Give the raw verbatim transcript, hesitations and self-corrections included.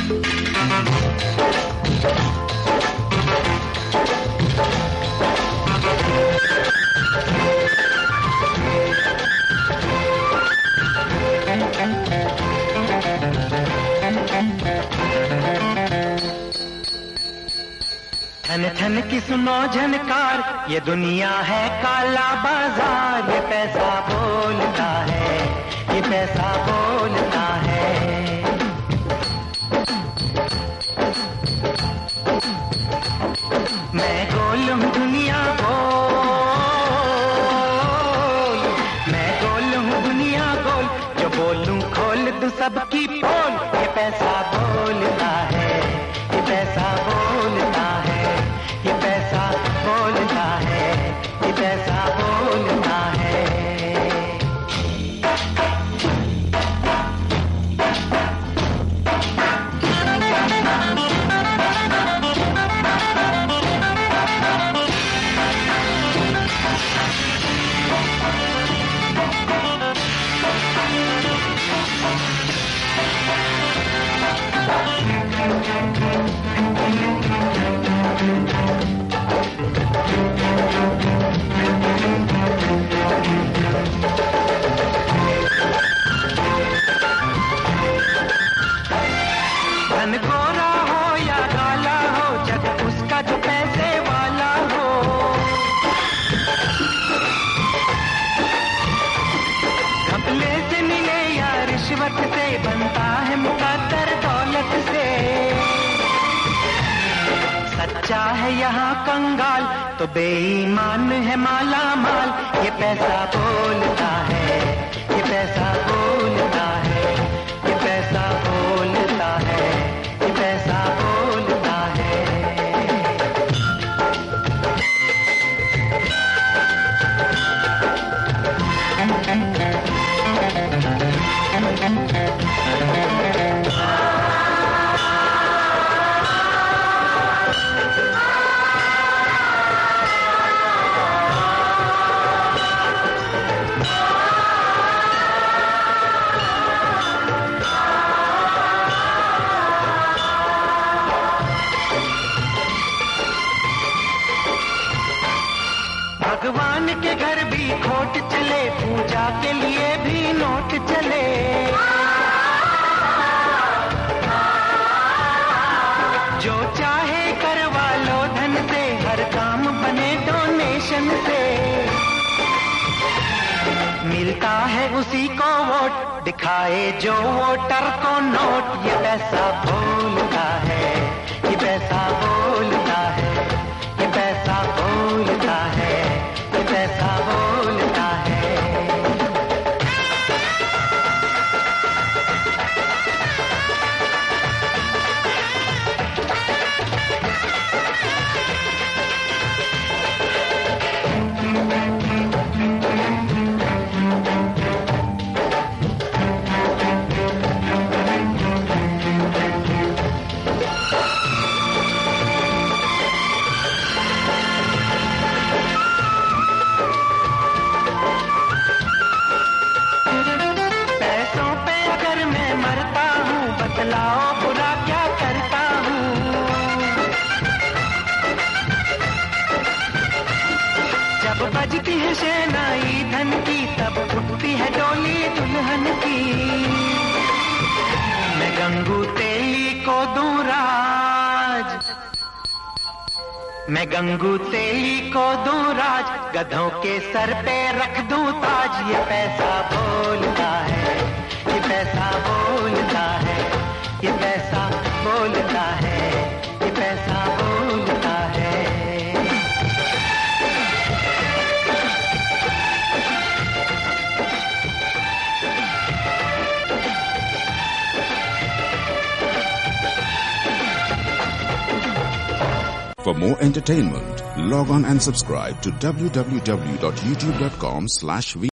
ठन ठन की सुनो झनकार, ये दुनिया है काला बाजार, ये पैसा बोलता है, ये पैसा बोलता है। मैं गोल हूँ दुनिया गोल, मैं गोल हूँ दुनिया गोल, जो बोलूं खोल दूं सबकी पोल, ये पैसा बोलता है, ये पैसा बोलता है, ये पैसा बोलता है, ये पैसा बोलता है। धन गोरा हो या काला हो, जग उसका जो पैसे वाला हो। घपले से मिले या रिश्वत से, बनता है मुकद्दर दौलत से। सच्चा है यहाँ कंगाल, तो बेईमान है माला माल, ये पैसा बोलता है, ये पैसा बोलता है, ये पैसा बोलता है, ये पैसा बोलता है। भगवान के घर भी खोट चले, पूजा के लिए भी नोट चले। जो चाहे करवा लो धन से, हर काम बने डोनेशन से। मिलता है उसी को वोट, दिखाए जो वोटर को नोट, ये पैसा बोलता है, ये पैसा बोलता है, ये पैसा बोलता है, ये पैसा बोलता है। बतलाओ बुरा क्या करता हूँ, जब बजती है शहनाई धन की, तब उठती है डोली दुल्हन की। मैं गंगू तेली को दूं राज, मैं गंगू तेली को दूं राज, गधों के सर पे रख दूं ताज, ये पैसा बोलता है, ये पैसा बोलता है, ये पैसा बोलता है, ये पैसा बोलता है। For more entertainment, log on and subscribe to w w w dot youtube dot com slash